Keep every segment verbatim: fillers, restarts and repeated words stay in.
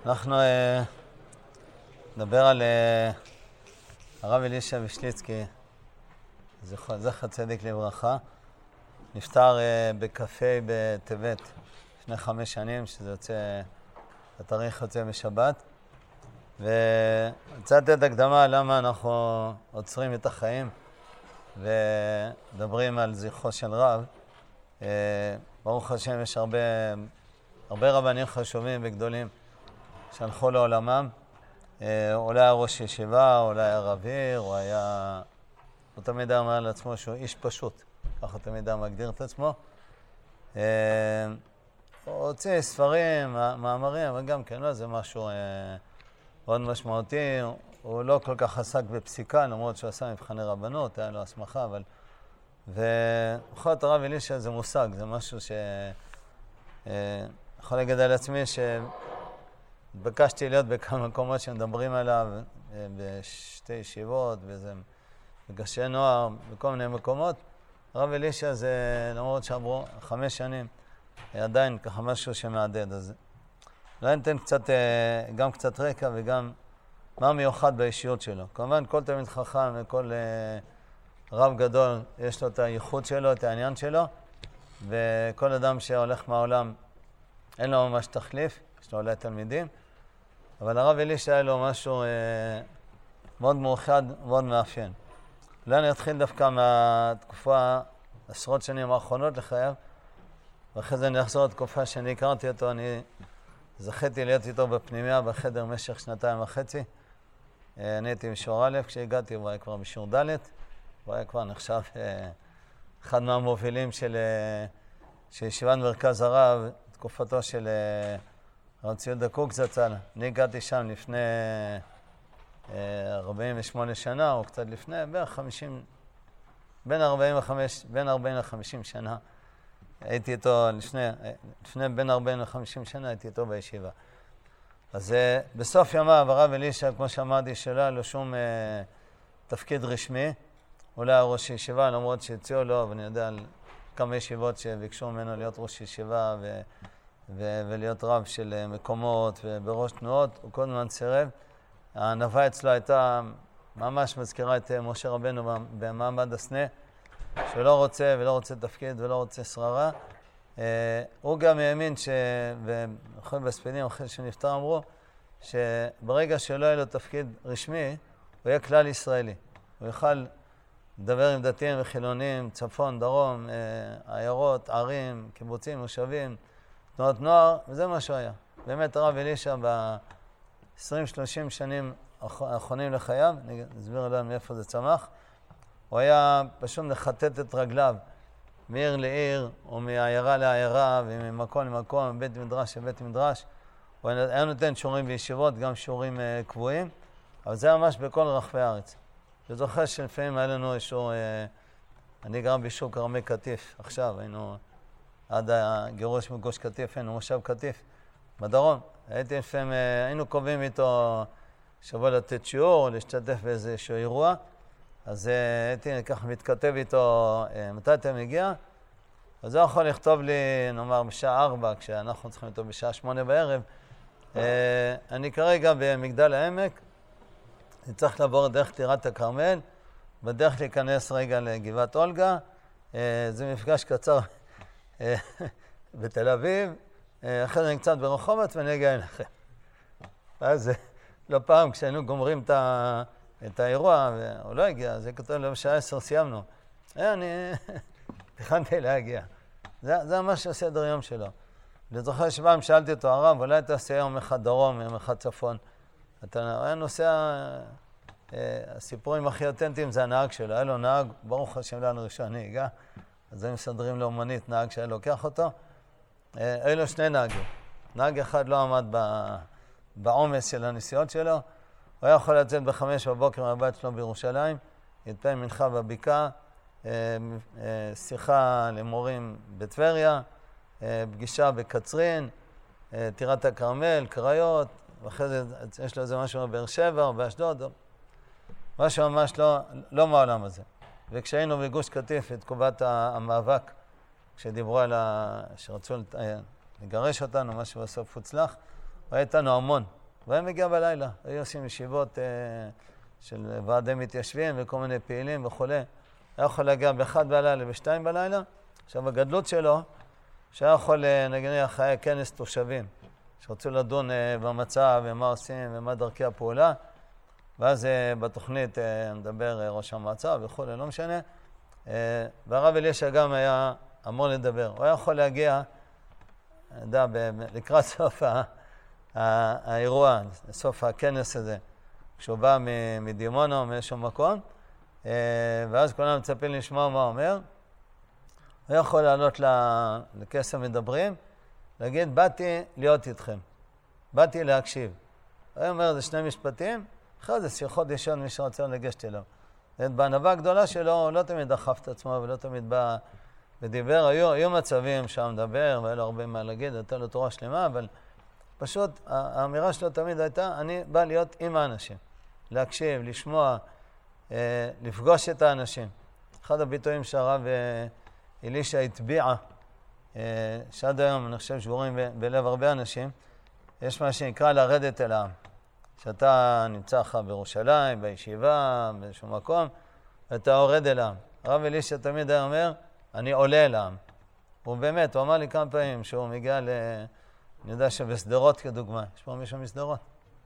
אנחנו אה, נדבר על אה, הרב אלישע וישליצקי, זכר, זכר צדיק לברכה. נפטר אה, בקפה בטבת לפני חמש שנים, שזה יוצא, התאריך יוצא בשבת. ורציתי את הקדמה למה אנחנו עוצרים את החיים ומדברים על זכרו של רב. אה, ברוך השם, יש הרבה, הרבה רבנים חשובים וגדולים שהלכו לעולמם. אה, אולי היה ראש ישיבה, אולי היה רב עיר, הוא היה... הוא תמיד היה אומר לעצמו שהוא איש פשוט, ככה תמיד היה מגדיר את עצמו. אה, הוא הוציא ספרים, מאמרים, אבל גם כן לא, זה משהו אה, מאוד משמעותי. הוא לא כל כך עסק בפסיקה, למרות שהוא עשה מבחני רבנות, היה לו הסמכה, אבל... ובכל זאת הרב אלישע זה מושג, זה משהו ש... אה, יכול להגיד על עצמי ש... התבקשתי להיות בכמה מקומות שמדברים עליו, בשתי ישיבות, באיזה מגשי נוער, בכל מיני מקומות. הרב אלישע זה, למרות שעברו חמש שנים, עדיין ככה משהו שמעדד. אז לא ניתן קצת, גם קצת רקע וגם מה מיוחד באישיות שלו. כמובן, כל תלמיד חכם וכל רב גדול יש לו את הייחוד שלו, את העניין שלו, וכל אדם שהולך מהעולם אין לו ממש תחליף, יש לו אולי תלמידים, אבל הרב אלישע היה לו משהו אה, מאוד מאוחד, מאוד מאפיין. אולי אני אתחיל דווקא מהתקופה, עשרות שנים האחרונות לחייו, ואחרי זה אני אחזור לתקופה שאני הכרתי אותו, אני זכיתי להיות איתו בפנימיה בחדר במשך שנתיים וחצי. אה, אני הייתי בשיעור א', כשהגעתי הוא היה כבר בשיעור ד', הוא היה כבר נחשב אה, אחד מהמובילים של, אה, של ישיבת מרכז הרב, תקופתו של... אה, הרב ציודה קוק זצ"ל. אני הגעתי שם לפני ארבעים ושמונה שנה, או קצת לפני, בערך חמישים, בין ארבעים וחמש, בין ארבעים לחמישים שנה. הייתי איתו לפני, לפני בין ארבעים לחמישים שנה, הייתי איתו בישיבה. אז בסוף ימיו, הרב אלישע, כמו שאמרתי, שלא היה לו שום אה, תפקיד רשמי. אולי היה ראש ישיבה, למרות שהציעו לו, ואני יודע על כמה ישיבות שביקשו ממנו להיות ראש ישיבה, ו... ו- ולהיות רב של מקומות ובראש תנועות, הוא כל הזמן סירב. הענווה אצלו הייתה ממש מזכירה את משה רבנו במעמד הסנה, שהוא לא רוצה ולא רוצה תפקיד ולא רוצה שררה. הוא גם האמין ש... ובכל בספדים אחרי שנפטר אמרו, שברגע שלא יהיה לו תפקיד רשמי, הוא יהיה כלל ישראלי. הוא יוכל לדבר עם דתיים וחילונים, צפון, דרום, עיירות, ערים, קיבוצים, מושבים, תנועות נוער, וזה מה שהוא היה. באמת הרב אלישע ב-עשרים שלושים שנים האחרונים לחייו, אני אסביר לנו מאיפה זה צמח, הוא היה פשוט לחטט את רגליו מעיר לעיר, או מעיירה לעיירה, וממקום למקום, מבית מדרש לבית מדרש. הוא היה נותן שיעורים בישיבות, גם שיעורים uh, קבועים, אבל זה ממש בכל רחבי הארץ. אני זוכר שלפעמים היה לנו איזשהו, uh, אני גר ביישוב כרמי קטיף, עכשיו היינו... עד הגירוש מגוש קטיף, היינו מושב קטיף, בדרום. הייתי לפעמים, היינו קובעים איתו שבוע לתת שיעור, להשתתף באיזשהו אירוע, אז הייתי ככה מתכתב איתו, מתי אתה מגיע? אז הוא יכול לכתוב לי, נאמר, בשעה ארבע, כשאנחנו צריכים איתו בשעה שמונה בערב. אני כרגע במגדל העמק, אני צריך לעבור דרך טירת הכרמל, בדרך להיכנס רגע לגבעת אולגה, זה מפגש קצר, בתל אביב, אחרי זה אני קצת ברחובות ואני אגיע אליכם. ואז לא פעם כשהיינו גומרים את האירוע, הוא לא הגיע, זה כתוב לו בשעה עשר סיימנו. אני תכנתי להגיע. זה ממש הסדר יום שלו. אני זוכר שבאם שאלתי אותו, הרב, אולי תעשה יום אחד דרום, יום אחד צפון. אתה היה נוסע, הסיפורים הכי אותנטיים זה הנהג שלו. היה לו נהג, ברוך השם לנו ראשון נהיגה. אז הם מסדרים לאומנית, נהג שהיה לוקח אותו. היו לו שני נהגים. נהג אחד לא עמד בעומס של הנסיעות שלו. הוא היה יכול לצאת בחמש בבוקר מהבית שלו בירושלים, יתפעל מנחה בבקעה, שיחה למורים בטבריה, פגישה בקצרין, טירת הכרמל, קריות, ואחרי זה יש לו איזה משהו בבאר שבע או באשדוד, משהו ממש לא, לא מהעולם הזה. וכשהיינו בגוש קטיף, את תקופת המאבק, כשדיברו על ה... שרצו לגרש אותנו, משהו בסוף הוצלח, היה איתנו המון, והיה מגיע בלילה, היו עושים ישיבות אה, של ועדי מתיישבים וכל מיני פעילים וכו'. היה יכול להגיע באחד בלילה ובשתיים בלילה. עכשיו, הגדלות שלו, שהיה יכול, נניח, היה כנס תושבים, שרצו לדון אה, במצב ומה עושים ומה דרכי הפעולה, ואז אה, בתוכנית אה, מדבר אה, ראש המועצה וכו', לא משנה. אה, והרב אלישע גם היה אמור לדבר. הוא היה יכול להגיע, אני יודע, לקראת סוף ה... האירוע, סוף הכנס הזה, כשהוא בא מדימונה או מאיזשהו מקום, ואז כולם מצפים לשמוע מה הוא אומר. הוא יכול לעלות לקסם מדברים, להגיד, באתי להיות איתכם, באתי להקשיב. הוא אומר, זה שני משפטים, אחד זה שיחות ישון מי שרצה לגשת אליו. בענווה הגדולה שלו, הוא לא תמיד דחף את עצמו ולא תמיד בא ודיבר. היו, היו מצבים שם מדבר, והיה לו הרבה מה להגיד, הייתה לו תורה שלמה, אבל פשוט האמירה שלו תמיד הייתה, אני בא להיות עם האנשים, להקשיב, לשמוע, אה, לפגוש את האנשים. אחד הביטויים שהרב אה, אלישע הטביע, אה, שעד היום אני חושב שגורים ב- בלב הרבה אנשים, יש מה שנקרא לרדת אל העם. שאתה נמצא לך בירושלים, בישיבה, באיזשהו מקום, ואתה יורד אל העם. הרב אלישע תמיד היה אומר, אני עולה אל העם. הוא באמת, הוא אמר לי כמה פעמים שהוא מגיע ל... אני יודע שבסדרות כדוגמה, יש פה מישהו מסדרות?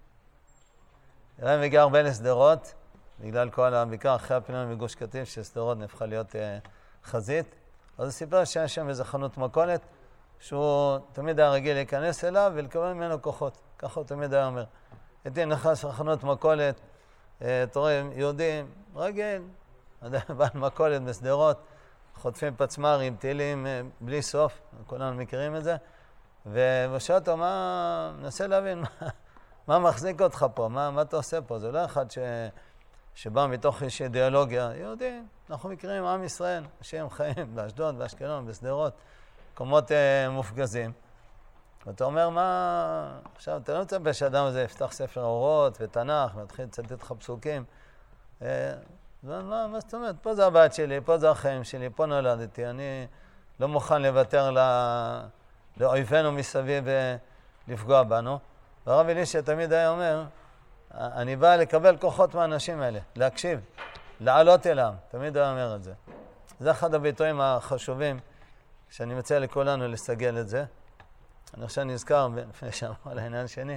אני מגיע הרבה לסדרות, בגלל כל הביקר אחרי הפינוי מגוש קטיף, שסדרות נהפכה להיות אה, חזית. אז הוא סיפר שהיה שם איזו חנות מכולת, שהוא תמיד היה רגיל להיכנס אליו ולקבל ממנו כוחות. ככה הוא תמיד היה אומר. הייתי נכנס לחנות מכולת, אה, אתה רואה, יהודים, רגיל, בעל מכולת בסדרות, חוטפים פצמרים, טילים אה, בלי סוף, כולנו מכירים את זה. ושאל אותו, מה, מנסה להבין, מה, מה מחזיק אותך פה, מה, מה אתה עושה פה? זה לא אחד ש, שבא מתוך איזושהי אידיאולוגיה. יהודים, אנחנו מכירים עם ישראל, אנשים חיים באשדוד, באשקלון, בסדרות, מקומות אה, מופגזים. ואתה אומר, מה... עכשיו, אתה לא מצפה שהאדם הזה יפתח ספר אורות ותנ"ך, ומתחיל לצטט לך פסוקים. אה, מה, מה זאת אומרת? פה זה הבית שלי, פה זה החיים שלי, פה נולדתי, אני לא מוכן לוותר ל... לאויבינו מסביב לפגוע בנו. והרב אלישע תמיד היה אומר, אני בא לקבל כוחות מהאנשים האלה, להקשיב, לעלות אליהם. תמיד היה אומר את זה. זה אחד הביטויים החשובים שאני מציע לכולנו לסגל את זה. אני עכשיו נזכר, לפני שאמר על העניין שני,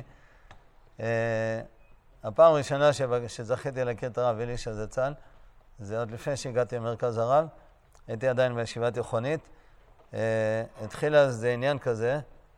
הפעם הראשונה שזכיתי להכיר את הרב אלישע זצ"ל, זה עוד לפני שהגעתי למרכז הרב, הייתי עדיין בישיבה תיכונית, Uh, התחיל אז זה עניין כזה,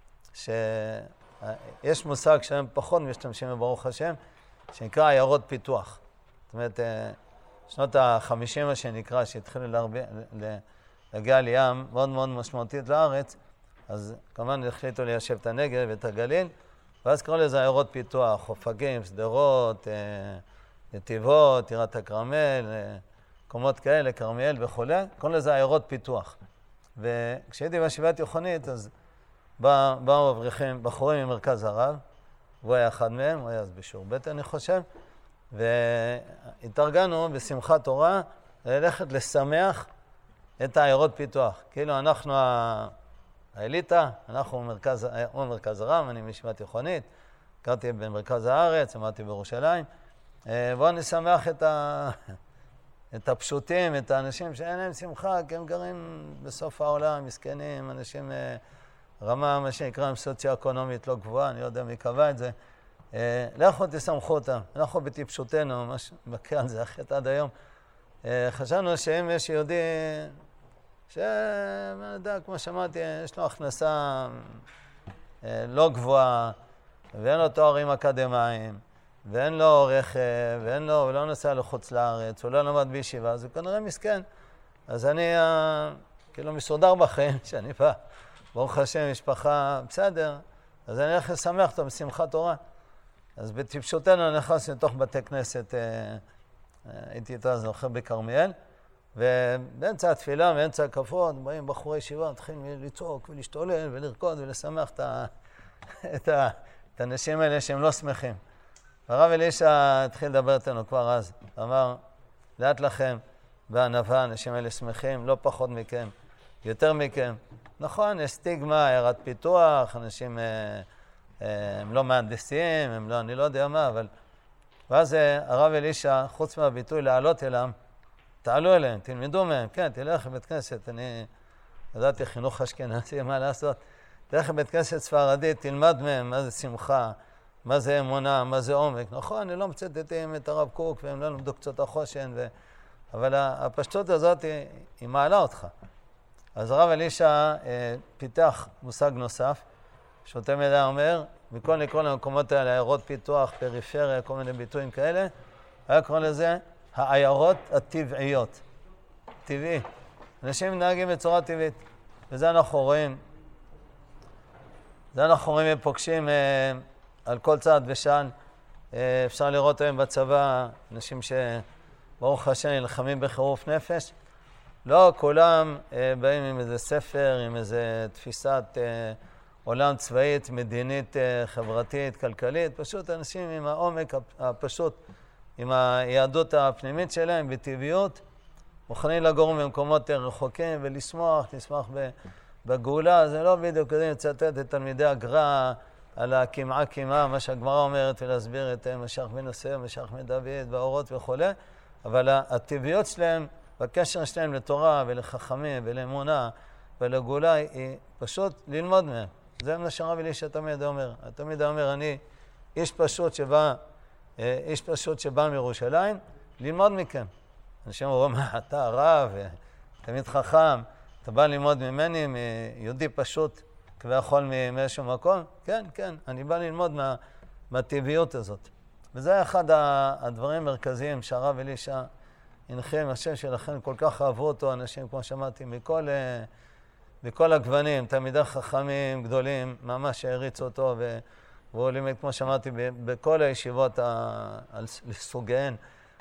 שיש uh, מושג שהם פחות משתמשים בברוך השם, שנקרא עיירות פיתוח. זאת אומרת, uh, שנות ה-חמישים, מה שנקרא, שהתחילו להרבה, להגיע עלייה מאוד מאוד משמעותית לארץ, אז כמובן החליטו ליישב את הנגב ואת הגליל, ואז קראו לזה עיירות פיתוח, אופקים, סדרות, uh, נתיבות, טירת הכרמל, uh, מקומות כאלה, כרמיאל וכו', קראו לזה עיירות פיתוח. וכשהייתי בישיבה תיכונית, אז בא, באו אברכים, בחורים ממרכז הרב, הוא היה אחד מהם, הוא היה אז בשיעור ב' אני חושב, והתארגנו בשמחת תורה ללכת לשמח את העיירות פיתוח. כאילו אנחנו האליטה, אנחנו מרכז, הוא מרכז הרב, אני בישיבה תיכונית, גרתי במרכז הארץ, אמרתי בירושלים, בואו נשמח את ה... את הפשוטים, את האנשים שאין להם שמחה, כי הם גרים בסוף העולם, מסכנים, אנשים רמה, מה שנקרא, סוציו-אקונומית לא גבוהה, אני לא יודע מי קבע את זה. לכו תשמחו אותם, אנחנו בטיפשותנו, מה שמכה על זה אחת עד היום. חשבנו שאם יש יהודי, שאני יודע, כמו שאמרתי, יש לו הכנסה לא גבוהה, ואין לו תוארים אקדמיים, ואין לו רכב, ואין לו, הוא לא נוסע לחוץ לארץ, הוא לא למד בישיבה, אז הוא כנראה מסכן. אז אני כאילו מסודר בחיים, שאני בא, ברוך השם, משפחה, בסדר, אז אני הולך לשמח אותו בשמחת תורה. אז בטיפשותנו אני נכנס לתוך בתי כנסת, הייתי איתו אז זוכר בכרמיאל, ובאמצע התפילה, באמצע הכפות, באים בחורי ישיבה, מתחילים לצעוק ולהשתולל ולרקוד ולשמח את, ה, את, ה, את האנשים האלה שהם לא שמחים. הרב אלישע התחיל לדבר איתנו כבר אז, אמר, לאט לכם, בענווה, אנשים האלה שמחים, לא פחות מכם, יותר מכם. נכון, יש סטיגמה, עיירת פיתוח, אנשים אה, הם לא מהנדסים, הם לא, אני לא יודע מה, אבל... ואז הרב אלישע, חוץ מהביטוי לעלות אליהם, תעלו אליהם, תלמדו מהם, כן, תלך לבית כנסת, אני ידעתי חינוך אשכנזי, מה לעשות? תלך לבית כנסת ספרדי, תלמד מהם מה זה שמחה, מה זה אמונה, מה זה עומק. נכון, אני לא מצטטים את הרב קוק, והם לא למדו קצת החושן, ו... אבל הפשטות הזאת היא, היא מעלה אותך. אז הרב אלישע אה, פיתח מושג נוסף, שהוא תמיד היה אומר, מכל לכל המקומות האלה, עיירות פיתוח, פריפריה, כל מיני ביטויים כאלה, היה קורא לזה העיירות הטבעיות. טבעי. אנשים מתנהגים בצורה טבעית, וזה אנחנו רואים. זה אנחנו רואים ופוגשים אה, על כל צעד ושען. אה, אפשר לראות היום בצבא אנשים שברוך השם נלחמים בחירוף נפש. לא כולם אה, באים עם איזה ספר, עם איזה תפיסת אה, עולם צבאית, מדינית, אה, חברתית, כלכלית. פשוט אנשים עם העומק הפשוט, עם היהדות הפנימית שלהם, בטבעיות, מוכנים לגור במקומות רחוקים ולשמוח, לשמוח בגאולה. זה לא בדיוק כדי לצטט את תלמידי הגר"א על הקמעה קמעה, מה שהגמרא אומרת, ולהסביר את משך בן יוסף, משך בן דוד, באורות וכו'. אבל הטבעיות שלהם, והקשר שלהם לתורה ולחכמים ולאמונה ולגאולה, היא פשוט ללמוד מהם. זה מה שהרב אלישע תמיד אומר. תמיד אומר, אני איש פשוט שבא, איש פשוט שבא מירושלים, ללמוד מכם. אנשים אומרים, מה, אתה הרב, תמיד חכם, אתה בא ללמוד ממני, מיהודי פשוט, כביכול מאיזשהו מקום? כן, כן, אני בא ללמוד מה, מהטבעיות הזאת. וזה אחד הדברים המרכזיים שהרב אלישע הנחיל, השם שלכם, כל כך אהבו אותו אנשים, כמו שמעתי, מכל, מכל הגוונים, תלמידי חכמים גדולים, ממש העריצו אותו, והוא לימד, כמו שמעתי, בכל הישיבות לסוגיהן.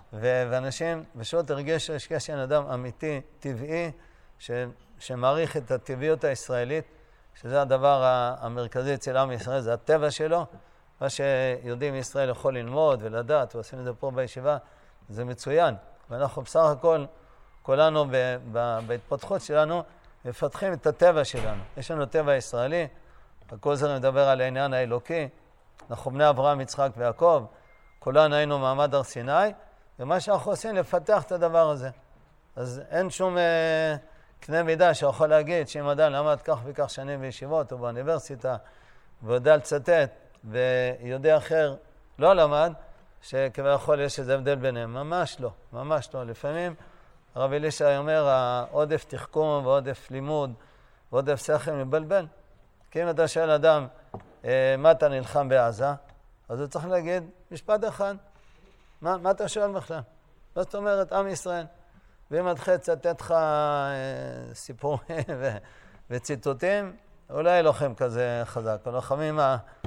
ואנשים, פשוט הרגיש שיש קשר אדם אמיתי, טבעי, ש, שמעריך את הטבעיות הישראלית, שזה הדבר המרכזי אצל עם ישראל, זה הטבע שלו, מה שיהודים ישראל יכול ללמוד ולדעת, ועושים את זה פה בישיבה, זה מצוין. ואנחנו בסך הכל, כולנו ב, ב, בהתפתחות שלנו, מפתחים את הטבע שלנו. יש לנו טבע ישראלי, הכל זה מדבר על העניין האלוקי, אנחנו בני אברהם, יצחק ויעקב, כולנו היינו מעמד הר סיני, ומה שאנחנו עושים לפתח את הדבר הזה. אז אין שום אה, קנה מידה שיכול להגיד שאם אדם למד כך וכך שנים בישיבות או באוניברסיטה ויודע לצטט ויודע אחר לא למד, שכביכול יש איזה הבדל ביניהם. ממש לא, ממש לא. לפעמים הרב אלישע אומר, העודף תחכום ועודף לימוד ועודף שכל מבלבל. כי אם אתה שואל אדם, אה, מה אתה נלחם בעזה? אז הוא צריך להגיד משפט אחד. מה, מה אתה שואל בכלל? מה זאת אומרת, עם ישראל? ואם מתחיל לצטט לך אה, סיפורים ו, וציטוטים, אולי לוחם כזה חזק. הלוחמים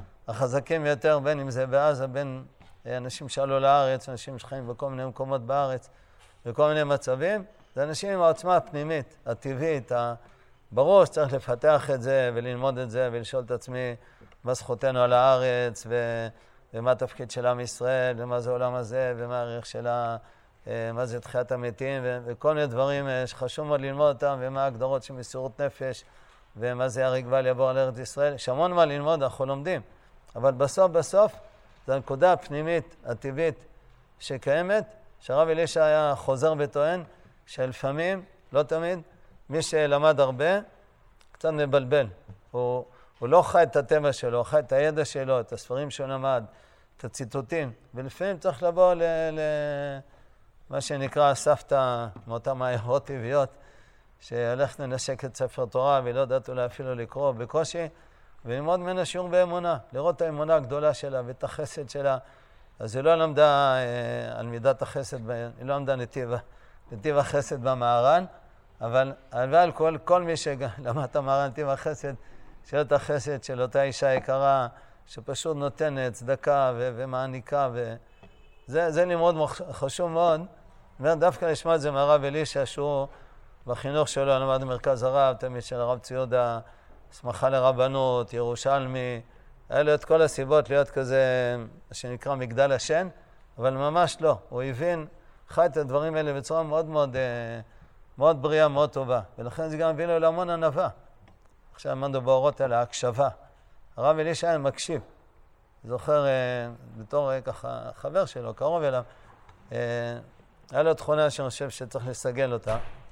החזקים יותר, בין אם זה בעזה, בין אה, אנשים שעלו לארץ, אנשים שחיים בכל מיני מקומות בארץ, בכל מיני מצבים, זה אנשים עם העוצמה הפנימית, הטבעית, ברור שצריך לפתח את זה וללמוד את זה ולשאול את עצמי מה זכותנו על הארץ ו... ומה התפקיד של עם ישראל, ומה זה העולם הזה, ומה הערך שלה, מה זה תחיית המתים, וכל מיני דברים שחשוב מאוד ללמוד אותם, ומה ההגדרות של מסירות נפש, ומה זה הרי גבל יבוא על ארץ ישראל. יש המון מה ללמוד, אנחנו לומדים. אבל בסוף בסוף, זו הנקודה הפנימית, הטבעית, שקיימת, שהרב אלישע היה חוזר וטוען, שלפעמים, לא תמיד, מי שלמד הרבה, קצת מבלבל. הוא... הוא לא חי את הטבע שלו, הוא חי את הידע שלו, את הספרים שהוא למד, את הציטוטים. ולפעמים צריך לבוא למה שנקרא סבתא מאותן עיירות טבעיות, שהלכת לנשק את ספר תורה ולא יודעת אולי אפילו לקרוא בקושי, וללמוד ממנה שיעור באמונה, לראות את האמונה הגדולה שלה ואת החסד שלה. אז היא לא למדה על מידת החסד, היא לא למדה נתיב, נתיב החסד במהר"ן, אבל על כל, כל מי שלמד את המהר"ן נתיב החסד, של את החסד של אותה אישה יקרה, שפשוט נותנת צדקה ו- ומעניקה, וזה זה לימוד חשוב מאוד. דווקא לשמוע את זה מהרב אלישע, שהוא בחינוך שלו למד במרכז הרב, תמיד של הרב ציודה, הסמכה לרבנות, ירושלמי, היה לו את כל הסיבות להיות כזה, שנקרא מגדל השן, אבל ממש לא. הוא הבין, חי את הדברים האלה בצורה מאוד מאוד, מאוד בריאה, מאוד טובה, ולכן זה גם הביא לו להמון ענווה. עכשיו עמדנו באורות על ההקשבה. הרב אלישע היה מקשיב. זוכר בתור ככה חבר שלו, קרוב אליו, היה לו תכונה שאני חושב שצריך לסגל אותה,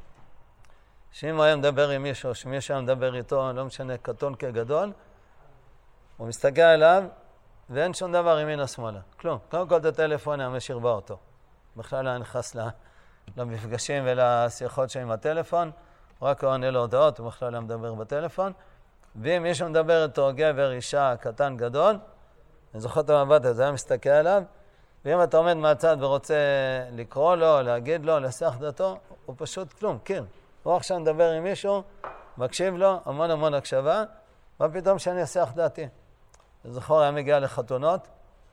שאם הוא היה מדבר עם מישהו, שמישהו היה מדבר איתו, לא משנה, קטון כגדול, הוא מסתכל עליו, ואין שום דבר ימין השמאלה. כלום. קודם כל את הטלפון היה משאיר באוטו. בכלל היה נכנס למפגשים ולשיחות שעם הטלפון, רק הוא עונה לו הודעות, הוא בכלל היה מדבר בטלפון. ואם מישהו מדבר איתו, גבר, אישה, קטן, גדול, אני זוכר את המבט הזה, היה מסתכל עליו, ואם אתה עומד מהצד ורוצה לקרוא לו, להגיד לו, לסח דעתו, הוא פשוט כלום, קיר. הוא עכשיו מדבר עם מישהו, מקשיב לו, המון המון הקשבה, ופתאום שאני אסח דעתי. זכור, היה מגיע לחתונות,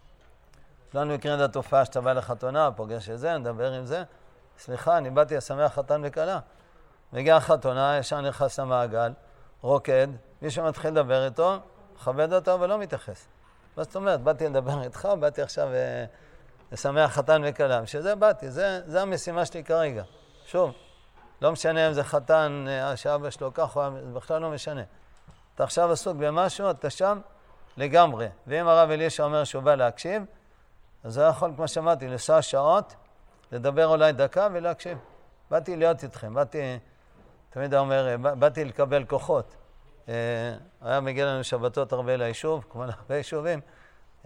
לנו יקרה את התופעה שאתה בא לחתונה, פוגש את זה, נדבר עם זה, סליחה, אני באתי לשמח חתן וכלה. מגיע לחתונה, ישר נכנס למעגל, רוקד, מישהו מתחיל לדבר איתו, מכבד אותו ולא מתייחס. מה זאת אומרת, באתי לדבר איתך, באתי עכשיו אה, לשמח חתן וכלה, שזה באתי, זה, זה המשימה שלי כרגע. שוב, לא משנה אם זה חתן אה, שאבא שלו כך, זה בכלל לא משנה. אתה עכשיו עסוק במשהו, אתה שם לגמרי. ואם הרב אלישע אומר שהוא בא להקשיב, אז הוא יכול, כמו שאמרתי, לנסוע שעות, לדבר אולי דקה ולהקשיב. באתי להיות איתכם, באתי, תמיד אומר, באתי לקבל כוחות. אה, היה מגיע לנו שבתות הרבה ליישוב, כמו להרבה יישובים. אה,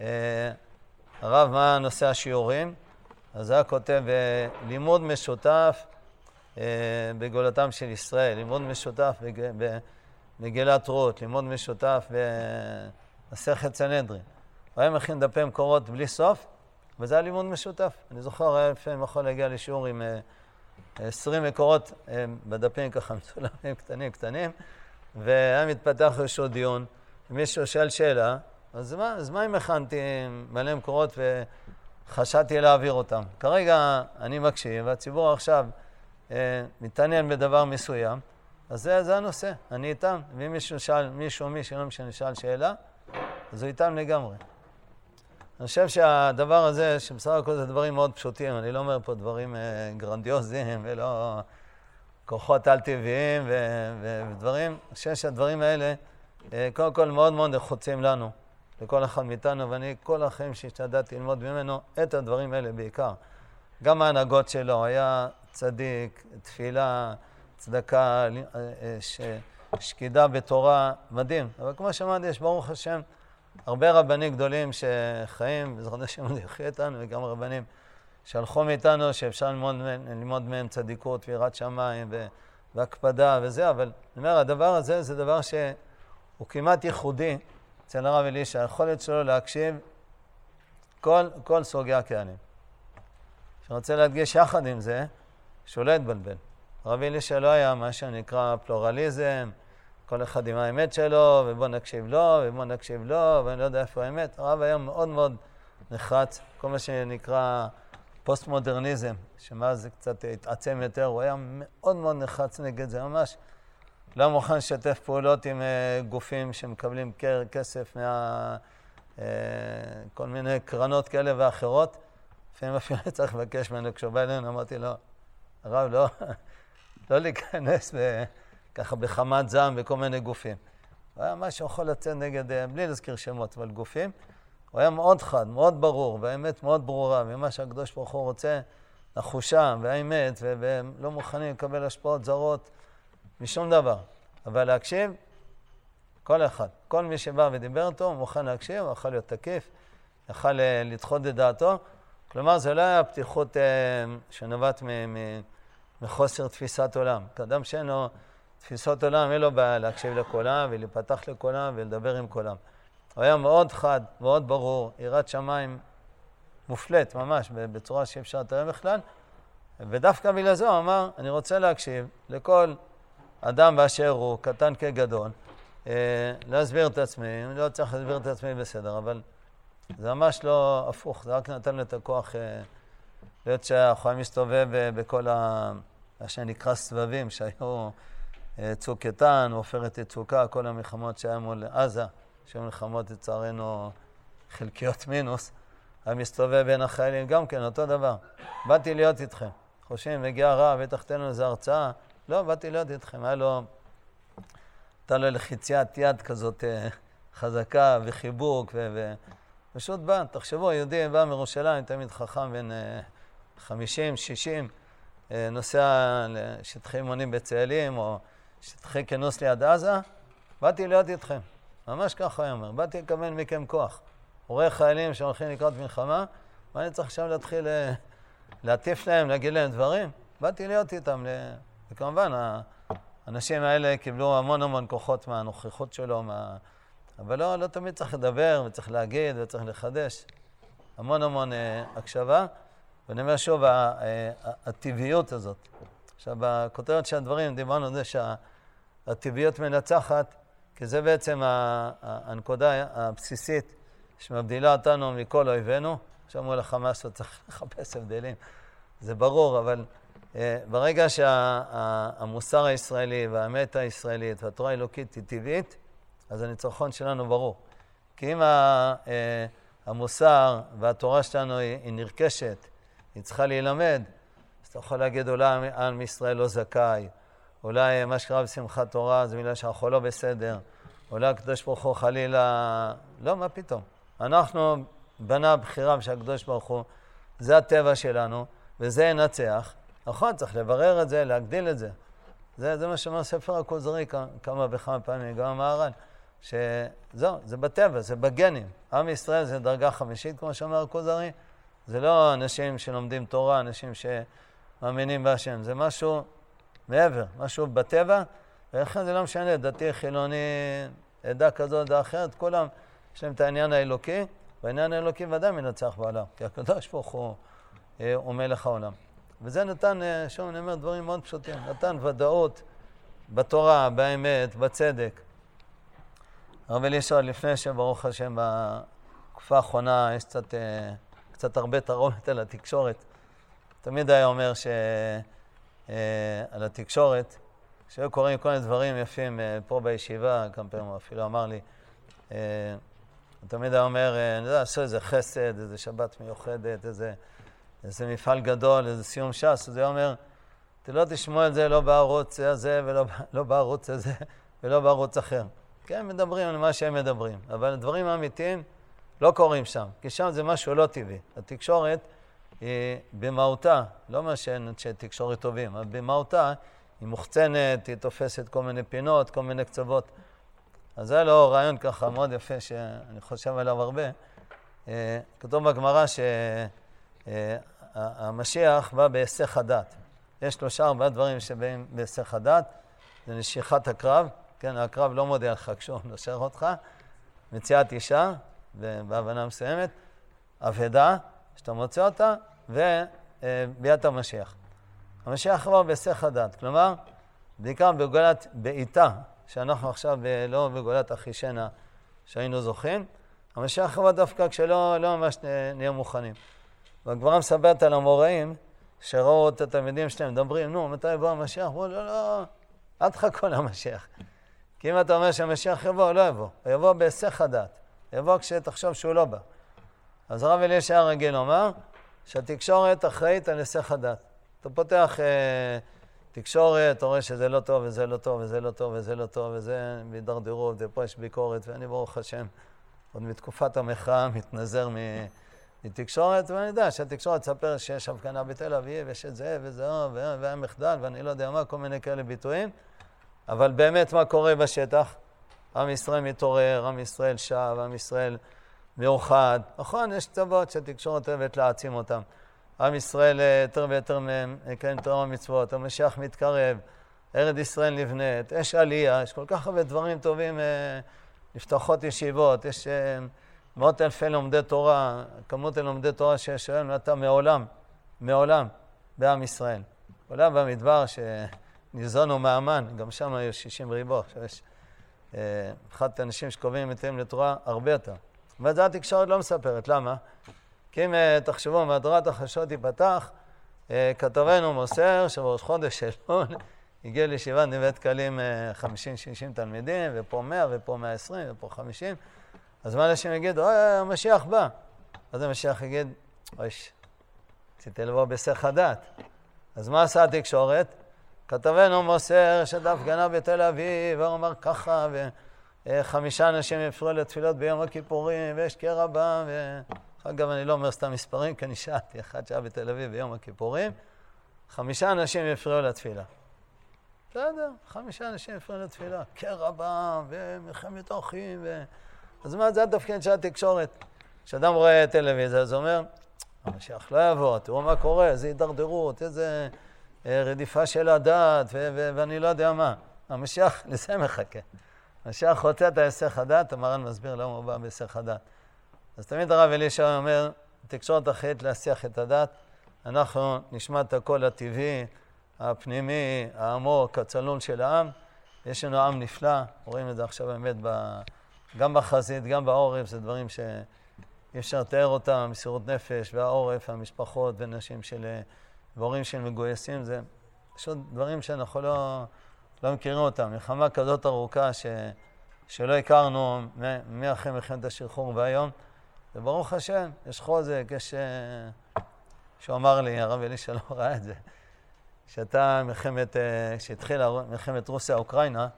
הרב, מה נושא השיעורים? אז היה כותב, אה, לימוד משותף אה, בגאולתם של ישראל, לימוד משותף בג... במגילת רות, לימוד משותף במסכת סנהדרין. הוא היה מכין דפי מקורות בלי סוף, וזה היה לימוד משותף. אני זוכר, היה לפעמים יכול להגיע לשיעור עם עשרים מקורות בדפים ככה מצולמים קטנים קטנים, והיה מתפתח איזשהו דיון, ומישהו שאל שאלה, אז מה, אז מה אם הכנתי מלא מקורות וחשבתי להעביר אותם? כרגע אני מקשיב, והציבור עכשיו אה, מתעניין בדבר מסוים, אז זה, זה הנושא, אני איתם, ואם מישהו שאל, מישהו או מישהו לא משנה שאל שאלה, אז הוא איתם לגמרי. אני חושב שהדבר הזה, שבסך הכל זה דברים מאוד פשוטים, אני לא אומר פה דברים אה, גרנדיוזיים ולא כוחות על-טבעיים ו- ו- ודברים, אני חושב שהדברים האלה, אה, קודם כל מאוד מאוד נחוצים לנו, לכל אחד מאיתנו, ואני כל החיים שהשתדלתי ללמוד ממנו את הדברים האלה בעיקר. גם ההנהגות שלו, היה צדיק, תפילה, צדקה, ש- שקידה בתורה, מדהים. אבל כמו שאמרתי, יש ברוך השם, הרבה רבנים גדולים שחיים, בעזרת השם עוד יחיה איתנו, וגם רבנים שהלכו מאיתנו, שאפשר ללמוד, ללמוד מהם צדיקות ויראת שמיים והקפדה וזה, אבל אני אומר, הדבר הזה זה דבר שהוא כמעט ייחודי אצל הרב אלישע, היכולת שלו להקשיב כל, כל סוגי הקהלים. שאני רוצה להדגיש יחד עם זה, שהוא לא יתבלבל. הרב אלישע לא היה מה שנקרא פלורליזם, כל אחד עם האמת שלו, ובוא נקשיב לו, ובוא נקשיב לו, ואני לא יודע איפה האמת. הרב היה מאוד מאוד נחרץ, כל מה שנקרא פוסט-מודרניזם, שמה זה קצת התעצם יותר, הוא היה מאוד מאוד נחרץ נגד זה, ממש לא מוכן לשתף פעולות עם גופים שמקבלים כסף מה... כל מיני קרנות כאלה ואחרות. לפעמים אפילו צריך לבקש ממנו, כשהוא בא אלינו, אמרתי לו, הרב, לא, לא להיכנס ב... ככה בחמת זעם בכל מיני גופים. הוא היה מה שיכול לצאת נגד, בלי להזכיר שמות, אבל גופים. הוא היה מאוד חד, מאוד ברור, והאמת מאוד ברורה, ממה שהקדוש ברוך הוא רוצה, נחושה והאמת, ולא מוכנים לקבל השפעות זרות משום דבר. אבל להקשיב, כל אחד, כל מי שבא ודיבר אותו, מוכן להקשיב, הוא יכול להיות תקיף, יכול לדחות את דעתו. כלומר, זה לא היה פתיחות שנובעת מחוסר תפיסת עולם. כאדם שאין לו תפיסות עולם, אין לו בעיה להקשיב לכולם ולהיפתח לכולם ולדבר עם כולם. הוא היה מאוד חד, מאוד ברור, יראת שמיים מופלט ממש, בצורה שאפשר לתאר בכלל. ודווקא בגלל זה הוא אמר, אני רוצה להקשיב לכל אדם באשר הוא, קטן כגדול, אה, להסביר את עצמי, אני לא צריך להסביר את עצמי בסדר, אבל זה ממש לא הפוך, זה רק נתן לי את הכוח אה, להיות שהחיים מסתובב בכל ה... מה שנקרא סבבים שהיו אה, צוק איתן, עופרת יצוקה, כל המלחמות שהיו מול עזה, שהיו מלחמות לצערנו חלקיות מינוס, היה מסתובב בין החיילים, גם כן אותו דבר. באתי להיות איתכם. חושבים, מגיע רב, בטח תן לנו איזו הרצאה. לא, באתי להיות איתכם. היה לו, הייתה לו לחיציית יד כזאת אה, חזקה וחיבוק, ו- ו- פשוט בא, תחשבו, יהודי בא מירושלים, תמיד חכם בין חמישים, שישים, נוסע לשטחי אימונים בצאלים, או שטחי כינוס ליד עזה, באתי להיות איתכם. ממש ככה הוא אומר, באתי לקבל מכם כוח. רואה חיילים שהולכים לקראת מלחמה, ואני צריך עכשיו להתחיל להטיף להם, להגיד להם דברים. באתי להיות איתם, וכמובן, האנשים האלה קיבלו המון המון כוחות מהנוכחות שלו, מה... אבל לא, לא תמיד צריך לדבר, וצריך להגיד, וצריך לחדש. המון המון אה, הקשבה, ואני אומר שוב, הטבעיות הזאת. עכשיו, בכותרת של הדברים, דיברנו על זה שהטבעיות מנצחת, כי זה בעצם הנקודה הבסיסית שמבדילה אותנו מכל אויבינו. עכשיו מול החמאס לא צריך לחפש הבדלים, זה ברור, אבל אה, ברגע שהמוסר הישראלי והאמת הישראלית והתורה האלוקית היא טבעית, אז הניצחון שלנו ברור. כי אם המוסר והתורה שלנו היא, היא נרכשת, היא צריכה להילמד, אז אתה יכול להגיד אולי עם ישראל לא זכאי, אולי מה שקרה בשמחת תורה זה בגלל שאנחנו לא בסדר, אולי הקדוש ברוך הוא חלילה, לא, מה פתאום. אנחנו בנה בחירה שהקדוש ברוך הוא, זה הטבע שלנו, וזה ינצח. נכון, צריך לברר את זה, להגדיל את זה. זה, זה מה שאומר ספר הכוזרי כמה וכמה פעמים, גם המהר"ל, שזהו, זה בטבע, זה בגנים. עם ישראל זה דרגה חמישית, כמו שאומר הכוזרי. זה לא אנשים שלומדים תורה, אנשים שמאמינים בהשם. זה משהו מעבר, משהו בטבע, ולכן זה לא משנה, דתי, חילוני, עדה כזאת, עדה אחרת, כולם יש להם את העניין האלוקי, והעניין האלוקי ודאי מנצח בעולם, כי הקדוש ברוך הוא, הוא מלך העולם. וזה נתן, שוב אני אומר, דברים מאוד פשוטים, נתן ודאות בתורה, באמת, בצדק. הרב אלישע, לפני שברוך השם בתקופה האחרונה יש קצת, קצת הרבה תרעומת על התקשורת, תמיד היה אומר שעל התקשורת, כשהיו קוראים כל מיני דברים יפים פה בישיבה, כמה פעמים הוא אפילו אמר לי, הוא תמיד היה אומר, אני יודע, עשו איזה חסד, איזה שבת מיוחדת, איזה, איזה מפעל גדול, איזה סיום ש"ס, אז הוא אומר, אתם לא תשמעו את זה לא בערוץ הזה ולא לא בערוץ הזה ולא בערוץ אחר. כן, מדברים על מה שהם מדברים, אבל הדברים האמיתיים לא קורים שם, כי שם זה משהו לא טבעי. התקשורת היא במהותה, לא מה שאנשי תקשורת טובים, אבל במהותה היא מוחצנת, היא תופסת כל מיני פינות, כל מיני קצוות. אז זה לא רעיון ככה מאוד יפה שאני חושב עליו הרבה. כתוב בגמרא שהמשיח בא בהיסח הדעת. יש שלושה ארבעה דברים שבאים בהיסח הדעת. זה נשיכת הקרב, כן, הקרב לא מודיע לך כשהוא נושר אותך, מציאת אישה, בהבנה מסוימת, אבדה, שאתה מוצא אותה, וביאת המשיח. המשיח כבר בהיסח הדעת, כלומר, בעיקר בגולת בעיטה, שאנחנו עכשיו לא בגולת אחישנה שהיינו זוכים, המשיח כבר דווקא כשלא לא ממש נהיה מוכנים. והגמרא מספרת על המוראים, שראו את התלמידים שלהם, מדברים, נו, מתי יבוא המשיח? אמרו, לא, לא, אל תחכו למשיח. כי אם אתה אומר שהמשיח יבוא, לא יבוא. הוא יבוא בהיסח הדעת. יבוא כשתחשוב שהוא לא בא. אז הרב אלישע רגיל אומר, שהתקשורת אחראית על היסח הדעת. אתה פותח אה, תקשורת, אתה רואה שזה לא טוב, וזה לא טוב, וזה לא טוב, וזה לא טוב, וזה בהידרדרות, ופה יש ביקורת, ואני ברוך השם, עוד מתקופת המחאה מתנזר מתקשורת, ואני יודע שהתקשורת תספר שיש הפגנה בתל אביב, ויש את זה, וזה, והיה מחדל, ואני לא יודע מה, כל מיני כאלה ביטויים, אבל באמת מה קורה בשטח? עם ישראל מתעורר, עם ישראל שב, עם ישראל מאוחד. נכון, יש קצוות שהתקשורת אוהבת להעצים אותם. עם ישראל יותר ויותר מקיים תורה ומצוות, המשיח מתקרב, ארץ ישראל נבנית, יש עלייה, יש כל כך הרבה דברים טובים, נפתחות ישיבות, יש מאות אלפי לומדי תורה, כמות לומדי תורה שיש היום נתה מעולם, מעולם, בעם ישראל. עולם במדבר שניזונו מהמן, גם שם היו שישים ריבו, עכשיו יש אחד האנשים שקובעים מתאים לתורה הרבה יותר. ואת זה התקשורת לא מספרת, למה? כי אם תחשבו, מהדורת החדשות ייפתח, כתבנו מוסר שבראש חודש אלול הגיע לישיבת נווה דקלים חמישים שישים תלמידים, ופה מאה, ופה מאה ועשרים, ופה חמישים. אז מה אנשים יגידו? אוי, המשיח בא. אז המשיח יגיד, אוי, רציתי לבוא בהיסח הדעת. אז מה עשה התקשורת? כתבנו מוסר שדף גנה בתל אביב, והוא אמר ככה, חמישה אנשים יפריעו לתפילות ביום הכיפורים, ויש קרע בם, ו... אגב, אני לא אומר סתם מספרים, כי אני שאלתי, אחד שעה בתל אביב ביום הכיפורים, חמישה אנשים יפריעו לתפילה. בסדר, חמישה אנשים יפריעו לתפילה, קרע בם, ומלחמת אחים, ו... אז מה, זה התפקיד של התקשורת. כשאדם רואה טלוויזיה, אז הוא אומר, המשיח לא יבוא, תראו מה קורה, איזה הידרדרות, איזה רדיפה של הדת, ו- ו- ואני לא יודע מה. המשיח לזה מחכה. המשיח רוצה את ההיסח הדת, המרן מסביר למה הוא בא בהיסח הדת. אז תמיד הרב אלישע אומר, תקשורת אחרת להסיח את הדת, אנחנו נשמע את הקול הטבעי, הפנימי, העמוק, הצלול של העם. יש לנו עם נפלא, רואים את זה עכשיו באמת ב... גם בחזית, גם בעורף, זה דברים שאי אפשר לתאר אותם, מסירות נפש והעורף, המשפחות ונשים של... והורים של מגויסים, זה פשוט דברים שאנחנו לא, לא מכירים אותם. מלחמה כזאת ארוכה ש... שלא הכרנו מאחרי מלחמת השחרור והיום. וברוך השם, יש חוזק, יש... שהוא אמר לי, הרב אלישע לא ראה את זה, שאתה מלחמת, כשהתחילה מלחמת רוסיה-אוקראינה,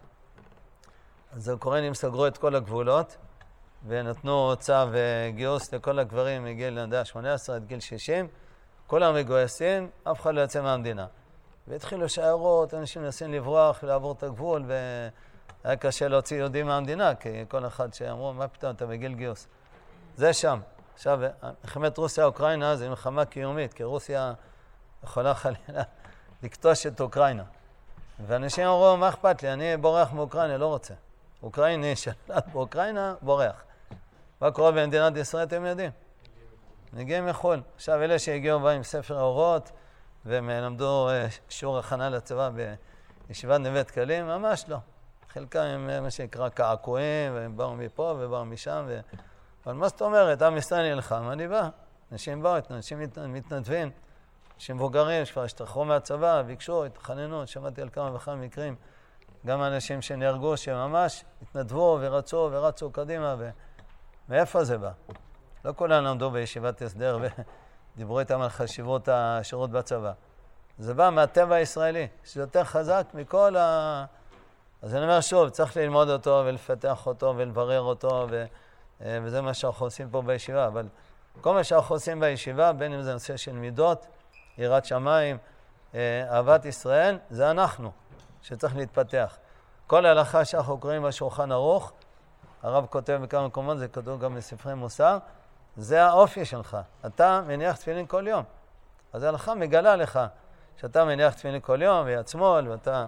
אז האוקראינים סגרו את כל הגבולות, ונתנו צו גיוס לכל הגברים מגיל שמונה עשרה עד גיל שישים, כל המגויסים, אף אחד לא יצא מהמדינה. והתחילו שיירות, אנשים מנסים לברוח ולעבור את הגבול, והיה קשה להוציא יהודים מהמדינה, כי כל אחד שאמרו, מה פתאום, אתה בגיל גיוס. זה שם. עכשיו, מלחמת רוסיה-אוקראינה זה מלחמה קיומית, כי רוסיה יכולה חלילה לקטוש את אוקראינה. ואנשים אמרו, מה אכפת לי? אני בורח מאוקראינה, לא רוצה. אוקראיני שלט באוקראינה, בורח. מה קורה במדינת ישראל, אתם יודעים? מגיעים מחול. עכשיו, אלה שהגיעו בה עם ספר האורות, והם למדו שיעור הכנה לצבא בישיבת נווה דקלים, ממש לא. חלקם הם מה שנקרא קעקועים, והם באו מפה ובאו משם. ו... אבל מה זאת אומרת? עם ישראל נלחם, אני בא. אנשים באו, אנשים מתנדבים, אנשים מבוגרים שכבר השתחררו מהצבא, ביקשו, התחננו, שמעתי על כמה וכמה מקרים. גם אנשים שנהרגו, שממש התנדבו ורצו ורצו קדימה. ו... מאיפה זה בא? לא כולם למדו בישיבת הסדר ודיברו איתם על חשיבות השירות בצבא. זה בא מהטבע הישראלי, שזה יותר חזק מכל ה... אז אני אומר שוב, צריך ללמוד אותו ולפתח אותו ולברר אותו, ו... וזה מה שאנחנו עושים פה בישיבה. אבל כל מה שאנחנו עושים בישיבה, בין אם זה נושא של מידות, יראת שמיים, אהבת ישראל, זה אנחנו שצריך להתפתח. כל ההלכה שאנחנו קוראים בשולחן ערוך, הרב כותב בכמה מקומות, זה כתוב גם בספרי מוסר, זה האופי שלך. אתה מניח תפילין כל יום. אז ההלכה מגלה לך שאתה מניח תפילין כל יום, ויד שמאל, ואתה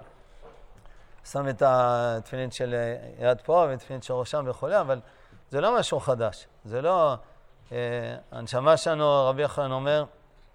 שם את התפילין של יד פה, ותפילין של ראשם וכו', אבל זה לא משהו חדש. זה לא... הנשמה שלנו, רבי יוחנן אומר,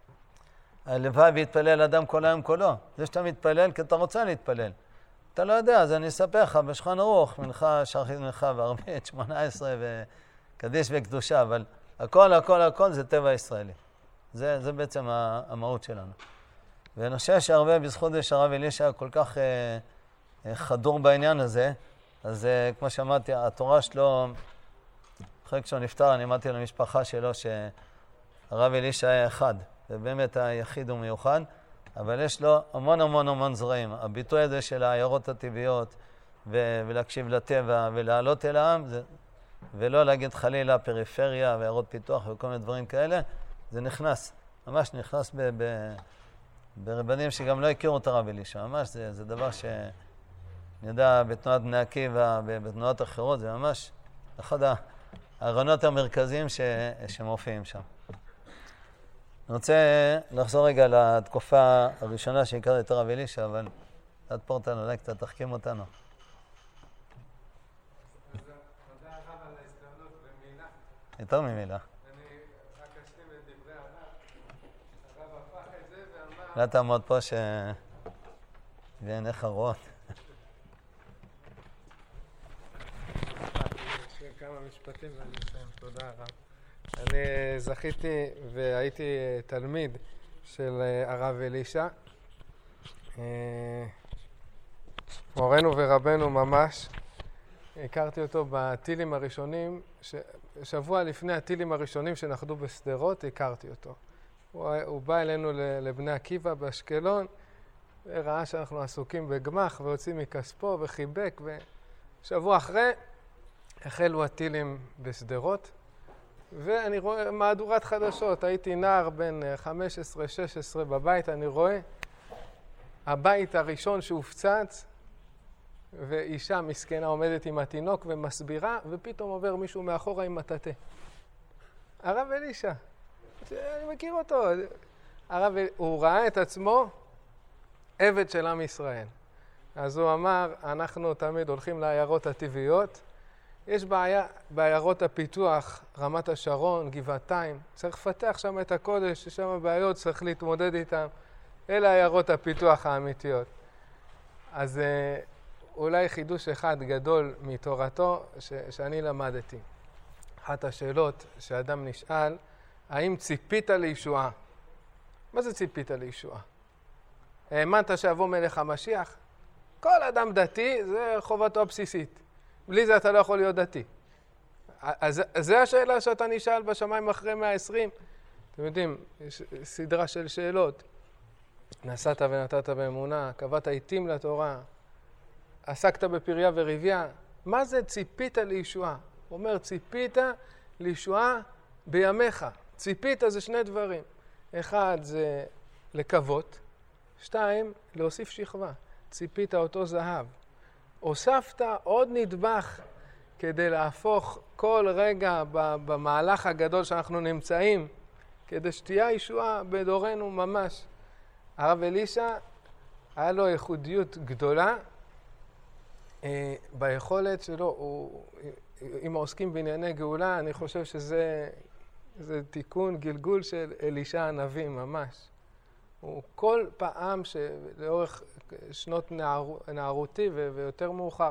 הלוואי ויתפלל אדם כל היום כולו. זה שאתה מתפלל כי אתה רוצה להתפלל. אתה לא יודע, אז אני אספר לך, בשולחן ערוך, מנחה, שחרית מנחה וערבית, שמונה עשרה וקדיש וקדושה, אבל הכל, הכל, הכל זה טבע ישראלי. זה, זה בעצם המהות שלנו. ואני חושב שהרבה בזכות זה שהרב אלישע כל כך אה, אה, חדור בעניין הזה, אז אה, כמו שאמרתי, התורה שלו, אחרי כשהוא נפטר, אני אמרתי למשפחה שלו שהרב אלישע היה אחד, ובאמת היחיד ומיוחד, אבל יש לו המון המון המון זרעים. הביטוי הזה של העיירות הטבעיות, ו- ולהקשיב לטבע ולעלות אל העם, זה, ולא להגיד חלילה פריפריה ועיירות פיתוח וכל מיני דברים כאלה, זה נכנס, ממש נכנס ב- ב- ברבנים שגם לא הכירו את הרב אלישע. ממש זה, זה דבר שאני יודע, בתנועת בני עקיבא, בתנועות אחרות, זה ממש אחד הרעיונות המרכזיים ש- שמופיעים שם. אני רוצה לחזור רגע לתקופה הראשונה שהכרתי את הרב אלישע, אבל תדפור אותנו, אולי קצת תחכים אותנו. תודה רב על ההזדמנות במילה. יותר ממילה. אני רק אשלים את דברי הרב. הרב הפך את זה ואמר... אולי תעמוד פה ש... ואין איך הרואות. יש כמה משפטים ואני אסיים. תודה רב. אני זכיתי והייתי תלמיד של הרב אלישע. מורנו ורבנו ממש. הכרתי אותו בטילים הראשונים, ש... שבוע לפני הטילים הראשונים שנחדו בסדרות, הכרתי אותו. הוא, הוא בא אלינו לבני עקיבא באשקלון, וראה שאנחנו עסוקים בגמח, והוציא מכספו וחיבק, ושבוע אחרי החלו הטילים בשדרות, ואני רואה מהדורת חדשות, הייתי נער בן חמש עשרה שש עשרה בבית, אני רואה הבית הראשון שהופצץ, ואישה מסכנה עומדת עם התינוק ומסבירה, ופתאום עובר מישהו מאחורה עם מטאטא. הרב אלישע, אני מכיר אותו. הרב, הוא ראה את עצמו עבד של עם ישראל. אז הוא אמר, אנחנו תמיד הולכים לעיירות הטבעיות, יש בעיה בעיירות הפיתוח, רמת השרון, גבעתיים, צריך לפתח שם את הקודש, יש שם בעיות, צריך להתמודד איתם. אלה עיירות הפיתוח האמיתיות. אז אולי חידוש אחד גדול מתורתו ש- שאני למדתי. אחת השאלות שאדם נשאל, האם ציפית לישועה? מה זה ציפית לישועה? האמנת שיבוא מלך המשיח? כל אדם דתי זה חובתו הבסיסית. בלי זה אתה לא יכול להיות דתי. אז זה השאלה שאתה נשאל בשמיים אחרי מאה ועשרים. אתם יודעים, יש סדרה של שאלות. נשאת ונתת באמונה, קבעת עיתים לתורה, עסקת בפריה וריביה. מה זה ציפית לישועה? הוא אומר, ציפית לישועה בימיך. ציפית זה שני דברים. אחד זה לקוות, שתיים, להוסיף שכבה. ציפית אותו זהב. הוספת עוד נדבך כדי להפוך כל רגע במהלך הגדול שאנחנו נמצאים, כדי שתהיה ישועה בדורנו ממש. הרב אלישע, היה לו ייחודיות גדולה אה, ביכולת שלו. הוא, אם עוסקים בענייני גאולה, אני חושב שזה זה תיקון, גלגול של אלישע הנביא ממש. הוא כל פעם שלאורך שנות נער, נערותי ו, ויותר מאוחר,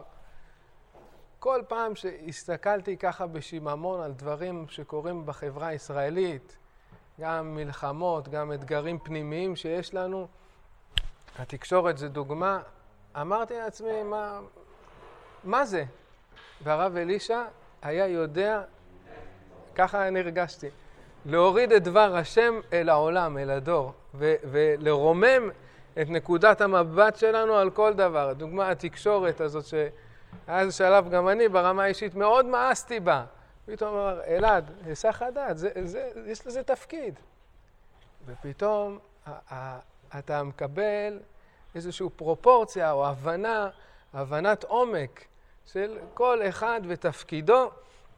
כל פעם שהסתכלתי ככה בשיממון על דברים שקורים בחברה הישראלית, גם מלחמות, גם אתגרים פנימיים שיש לנו, התקשורת זה דוגמה, אמרתי לעצמי, מה, מה זה? והרב אלישע היה יודע, ככה אני הרגשתי, להוריד את דבר השם אל העולם, אל הדור, ו- ולרומם את נקודת המבט שלנו על כל דבר. דוגמה, התקשורת הזאת, שאז שלב גם אני ברמה האישית מאוד מאסתי בה. פתאום אמר, אלעד, היסח הדעת, זה, זה, יש לזה תפקיד. ופתאום אתה מקבל איזושהי פרופורציה או הבנה, הבנת עומק של כל אחד ותפקידו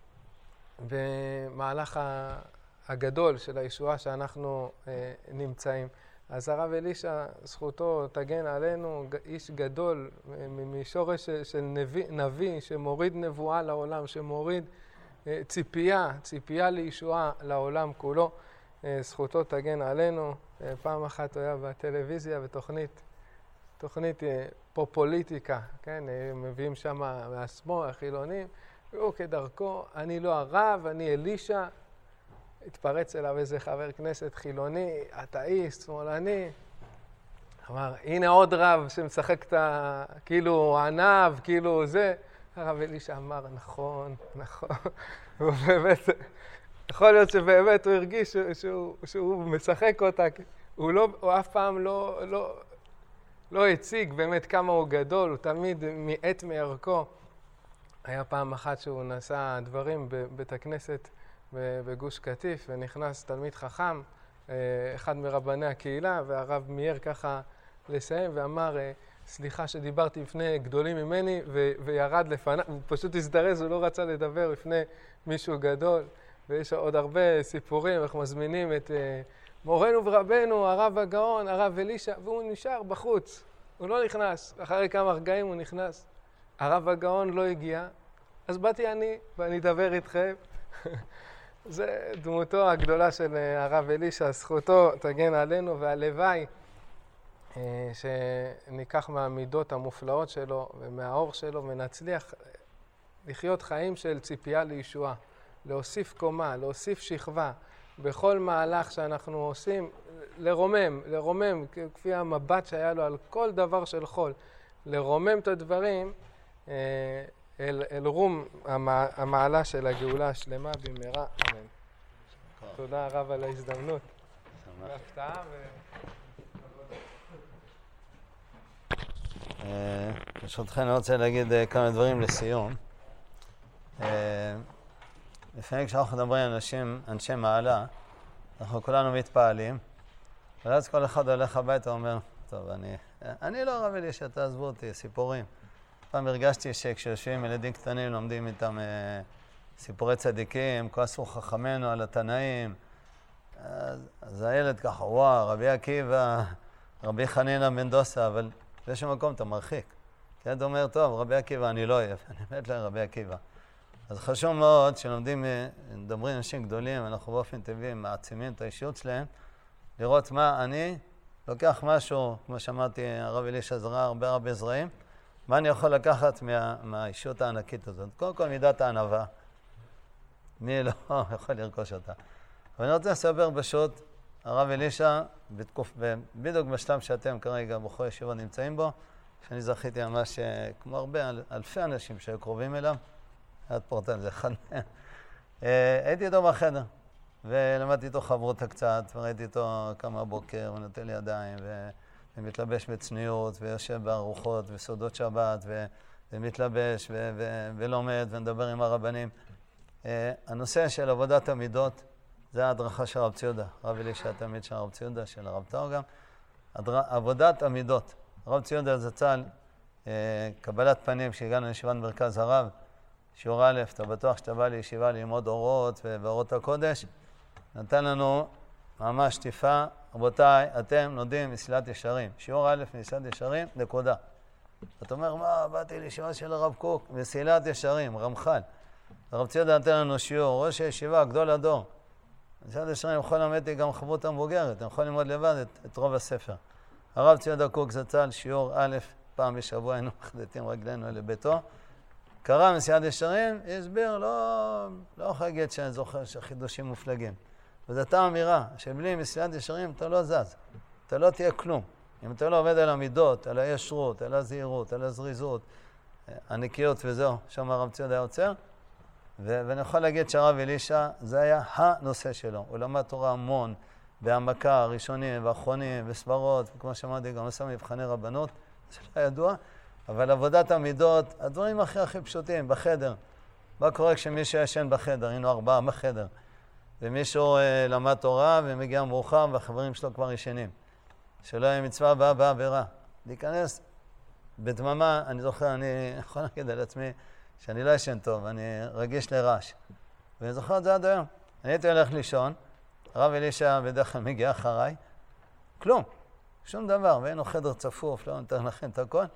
במהלך הגדול של הישועה שאנחנו נמצאים. אז הרב אלישע, זכותו תגן עלינו, איש גדול משורש של נביא, נביא שמוריד נבואה לעולם, שמוריד ציפייה, ציפייה לישועה לעולם כולו. זכותו תגן עלינו. פעם אחת הוא היה בטלוויזיה בתוכנית, תוכנית פופוליטיקה, כן? מביאים שם מהשמאל, החילונים, והוא כדרכו, אני לא הרב, אני אלישע. התפרץ אליו איזה חבר כנסת חילוני, אתאיסט, שמאלני. אמר, הנה עוד רב שמשחק את ה... כאילו ענב, כאילו זה. הרב אלישע אמר, נכון, נכון. ובאמת, יכול להיות שבאמת הוא הרגיש שהוא, שהוא, שהוא משחק אותה. הוא, לא, הוא אף פעם לא, לא, לא הציג באמת כמה הוא גדול, הוא תמיד מעט מערכו. היה פעם אחת שהוא נשא דברים בבית הכנסת בגוש קטיף, ונכנס תלמיד חכם, אחד מרבני הקהילה, והרב מייר ככה לסיים ואמר, סליחה שדיברתי לפני גדולים ממני, ו- וירד לפניו, הוא פשוט הזדרז, הוא לא רצה לדבר לפני מישהו גדול, ויש עוד הרבה סיפורים, אנחנו מזמינים את מורנו ורבנו, הרב הגאון, הרב אלישע, והוא נשאר בחוץ, הוא לא נכנס, אחרי כמה רגעים הוא נכנס, הרב הגאון לא הגיע, אז באתי אני, ואני אדבר איתכם. זה דמותו הגדולה של הרב אלישע, זכותו תגן עלינו, והלוואי שניקח מהמידות המופלאות שלו ומהאור שלו ונצליח לחיות חיים של ציפייה לישועה, להוסיף קומה, להוסיף שכבה, בכל מהלך שאנחנו עושים, לרומם, לרומם, כפי המבט שהיה לו על כל דבר של חול, לרומם את הדברים אל, אל רום המעלה של הגאולה השלמה במהרה, אמן. תודה רב על ההזדמנות. בהפתעה ו... ברשותכם אני רוצה להגיד כמה דברים לסיום. לפעמים כשאנחנו מדברים על אנשים, אנשי מעלה, אנחנו כולנו מתפעלים, ואז כל אחד הולך הביתה ואומר, טוב, אני, אני לא רב אלישע, תעזבו אותי, סיפורים. פעם הרגשתי שכשיושבים ילדים קטנים, לומדים איתם אה, סיפורי צדיקים, כועסו חכמנו על התנאים, אז, אז הילד ככה, וואו, רבי עקיבא, רבי חנינא בן דוסא, אבל באיזשהו מקום אתה מרחיק. כי אתה אומר, טוב, רבי עקיבא אני לא אוהב, אני מת לרבי עקיבא. אז חשוב מאוד שלומדים, מדברים אנשים גדולים, אנחנו באופן טבעי מעצימים את האישיות שלהם, לראות מה אני לוקח משהו, כמו שאמרתי, הרב אלישע זרע הרבה הרבה זרעים, מה אני יכול לקחת מה, מהאישיות הענקית הזאת. קודם כל מידת הענווה, מי לא יכול לרכוש אותה. אבל אני רוצה לספר פשוט, הרב אלישע, בתקוף, בדיוק בשלב שאתם כרגע בחורי ישיבות נמצאים בו, שאני זכיתי ממש כמו הרבה, אלפי אנשים שהיו קרובים אליו, עד פורטל, זה אחד מהם. הייתי איתו בחדר, ולמדתי איתו חברותה קצת, וראיתי איתו כמה בוקר, ונותן לי ידיים, ו... ומתלבש בצניעות, ויושב בארוחות, וסעודות שבת, ו... ומתלבש, ו... ו... ולומד, ונדבר עם הרבנים. הנושא של עבודת המידות, זה ההדרכה של הרב ציודה. הרב אלישע תמיד של הרב ציודה, של הרב טאו גם. הדר... עבודת המידות. הרב ציודה זצ"ל, קבלת פנים, שהגענו לישיבת מרכז הרב, שיעור א', אתה בטוח שאתה בא לישיבה ללמוד אורות ואורות הקודש, נתן לנו ממש שטיפה, רבותיי, אתם לומדים מסילת ישרים. שיעור א' מסילת ישרים, נקודה. אתה אומר, מה, באתי לישיבה של הרב קוק, מסילת ישרים, רמח"ל. הרב ציודה נתן לנו שיעור, ראש הישיבה, גדול הדור. מסילת ישרים יכול ללמד גם חברותה מבוגרת, אני יכול ללמוד לבד את, את רוב הספר. הרב ציודה קוק זצ"ל, שיעור א', פעם בשבוע היינו מחדטים רגלינו לביתו. קרא מסילת ישרים, הסביר, לא, לא יכול להגיד שאני זוכר שחידושים מופלגים. וזו הייתה אמירה, שבלי מסילת ישרים אתה לא זז, אתה לא תהיה כלום. אם אתה לא עובד על המידות, על הישרות, על הזהירות, על הזריזות, הנקיות וזהו, שם הרב ציודה היה עוצר. ו- ואני יכול להגיד שהרב אלישע, זה היה הנושא שלו. הוא למד תורה המון, בהעמקה, ראשונים ואחרונים, וסברות, וכמו שאמרתי, גם עשה מבחני רבנות, זה לא ידוע. אבל עבודת המידות, הדברים הכי הכי פשוטים, בחדר. מה קורה כשמישהו ישן בחדר? היינו ארבעה בחדר. ומישהו אה, למד תורה ומגיע מאוחר והחברים שלו כבר ישנים. שלא יהיה מצווה הבאה בעבירה. להיכנס בדממה, אני זוכר, אני יכול להגיד על עצמי שאני לא ישן טוב, אני רגיש לרעש. ואני זוכר את זה עד היום. אני הייתי הולך לישון, הרב אלישע בדרך כלל מגיע אחריי, כלום, שום דבר, ואין לו חדר צפוף, לא נתן לכם את הכל.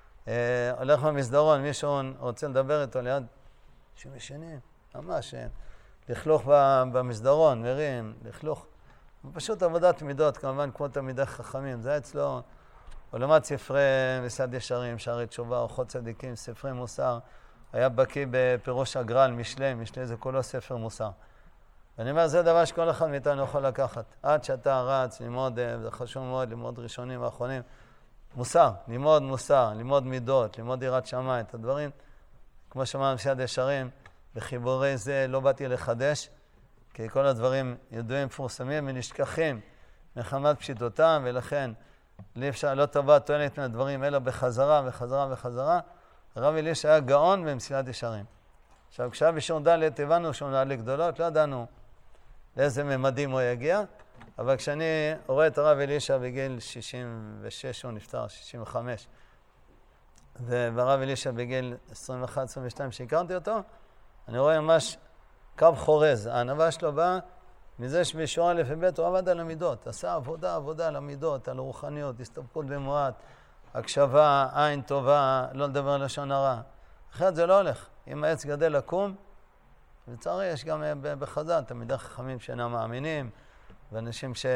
אה, הולך במסדרון, מישהו רוצה לדבר איתו ליד שמשנים, ממש, לכלוך במסדרון, מרים, לכלוך. פשוט עבודת מידות, כמובן כמו תלמידי חכמים. זה אצלו, הוא למד ספרי מסילת ישרים, שערי תשובה, אורחות צדיקים, ספרי מוסר. היה בקיא בפירוש הגר"א, משלי, משלי זה כולו ספר מוסר. ואני אומר, זה דבר שכל אחד מאיתנו יכול לקחת. עד שאתה רץ, ללמוד, זה חשוב מאוד, ללמוד ראשונים ואחרונים. מוסר, ללמוד מוסר, ללמוד מידות, ללמוד יראת שמיים, את הדברים. כמו שאמרנו מסילת ישרים, בחיבורי זה לא באתי לחדש, כי כל הדברים ידועים מפורסמים ונשכחים מחמת פשיטותם, ולכן לא אפשר, לא תבע תועלת מהדברים, אלא בחזרה וחזרה וחזרה. הרב אלישע היה גאון במסילת ישרים. עכשיו, כשהיה בשיעור ד' הבנו שהוא נעלה גדולות, לא ידענו לאיזה ממדים הוא יגיע, אבל כשאני רואה את הרב אלישע בגיל שישים ושש, הוא נפטר, שישים וחמש, והרב אלישע בגיל עשרים ואחת עשרים ושתיים שהכרתי אותו, אני רואה ממש קו חורז. הענווה שלו באה מזה שבשיעור א' וב' הוא עבד על המידות, עשה עבודה, עבודה על המידות, על הרוחניות, הסתפקות במועט, הקשבה, עין טובה, לא לדבר על לשון הרע. אחרת זה לא הולך. אם העץ גדל לקום, לצערי יש גם בחז"ל תלמידי חכמים שאינם מאמינים, ואנשים ש...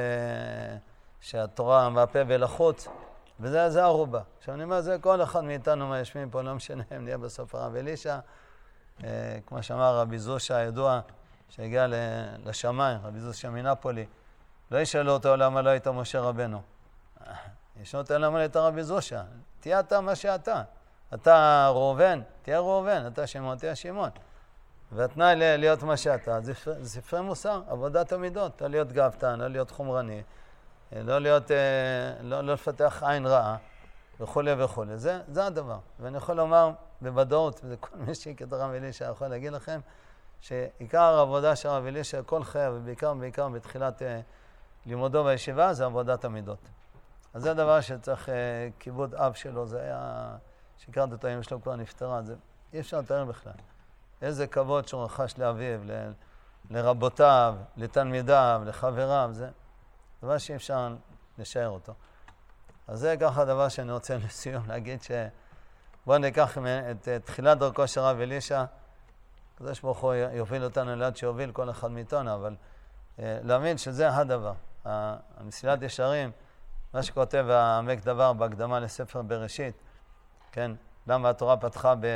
שהתורה מהפה ולחוץ, וזה זה הרובה. עכשיו אני אומר, זה כל אחד מאיתנו מהיושבים פה, לא משנה אם נהיה בסוף הרב אלישע, אה, כמו שאמר רבי זושה הידוע, שהגיע לשמיים, רבי זושה מנפולי, לא ישאלו אותו למה לא היית משה רבנו. ישאלו אותו למה לא היית רבי זושה. תהיה אתה מה שאתה. אתה ראובן, תהיה ראובן, אתה שמעון, תהיה שמעון. והתנאי להיות מה שאתה, זה ספרי מוסר, עבודת המידות, לא להיות גאוותן, לא להיות חומרני, לא להיות, לא, לא לפתח עין רעה. וכולי וכולי. זה, זה הדבר. ואני יכול לומר בוודאות, וזה כל מי שהכיר את הרב אלישע יכול להגיד לכם, שעיקר העבודה של הרב אלישע כל חייו, ובעיקר בעיקר בתחילת אה, לימודו בישיבה, זה עבודת המידות. אז זה הדבר שצריך אה, כיבוד אב שלו, זה היה, שהכרת אותו, אמא שלו כבר נפטרה, זה אי אפשר לתאר בכלל. איזה כבוד שהוא רכש לאביו, ל, לרבותיו, לתלמידיו, לחבריו, זה דבר שאי אפשר לשער אותו. אז זה ככה הדבר שאני רוצה לסיום להגיד ש... בואו ניקח את תחילת דרכו של הרב אלישע, הקדוש ברוך הוא יוביל אותנו ליד שיוביל כל אחד מאיתנו, אבל להאמין שזה הדבר. המסילת ישרים, מה שכותב העמק דבר בהקדמה לספר בראשית, כן, למה התורה פתחה ב...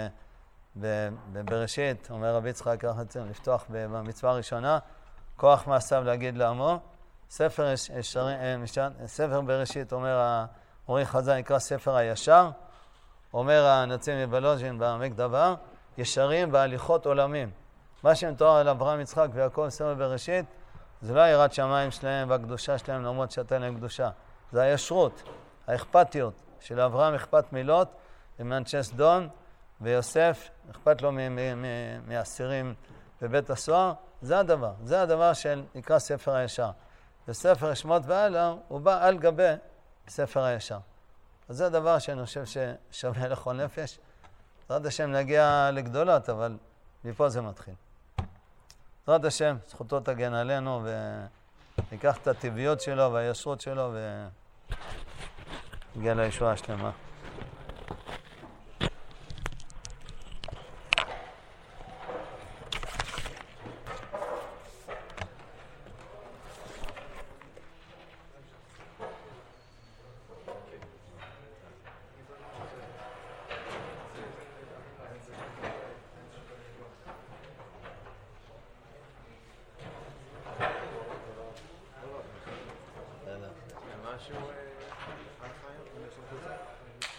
בבראשית, אומר רבי יצחק, ככה צריכים לפתוח במצווה הראשונה, כוח מעשיו להגיד לעמו, ספר, ישרים, ספר בראשית, אומר האורי חז"ל, נקרא ספר הישר, אומר הנציב מבלוז'ין בעמק דבר, ישרים בהליכות עולמים. מה שמתואר על אברהם, יצחק ויעקב ספר בראשית, זה לא היראת שמיים שלהם והקדושה שלהם למרות שאתה להם קדושה. זה הישרות, האכפתיות של אברהם אכפת מילות, ומאנשי סדום ויוסף אכפת לו מאסירים בבית הסוהר. זה הדבר, זה הדבר של נקרא ספר הישר. וספר שמות והלאה הוא בא על גבי ספר הישר. אז זה הדבר שאני חושב ששווה לכל נפש. בעזרת השם נגיע לגדולות, אבל מפה זה מתחיל. בעזרת השם, זכותו תגן עלינו וניקח את הטבעיות שלו והישרות שלו ונגיע לישועה השלמה. משהו...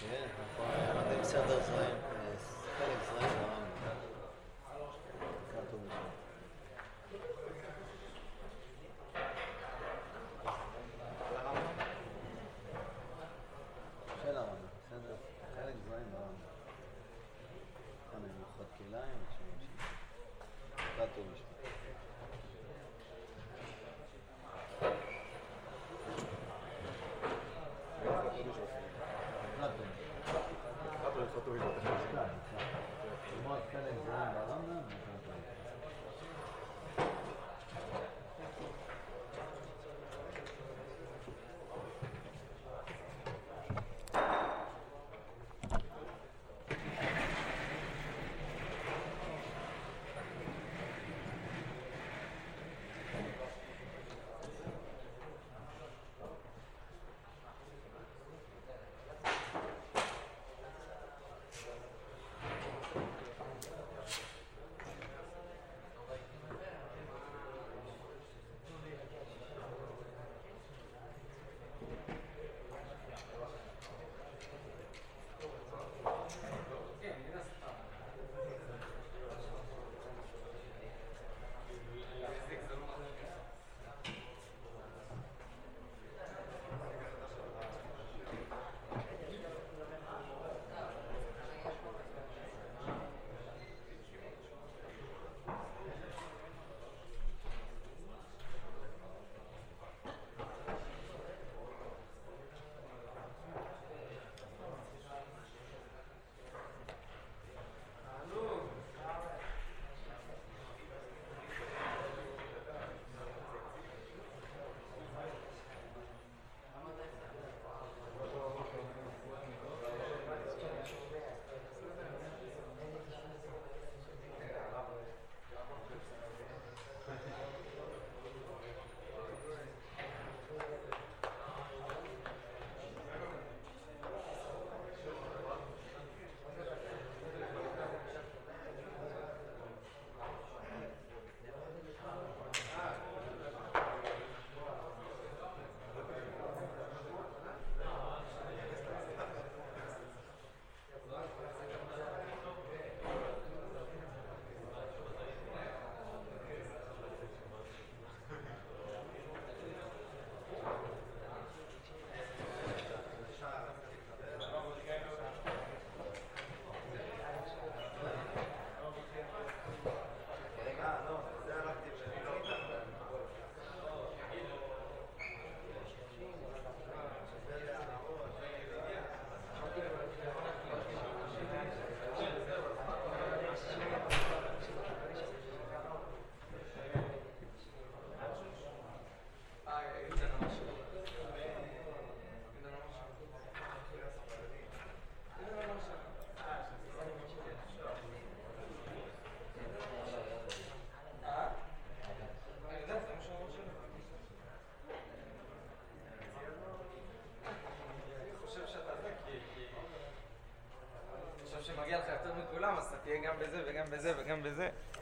תהיה גם בזה וגם בזה וגם בזה.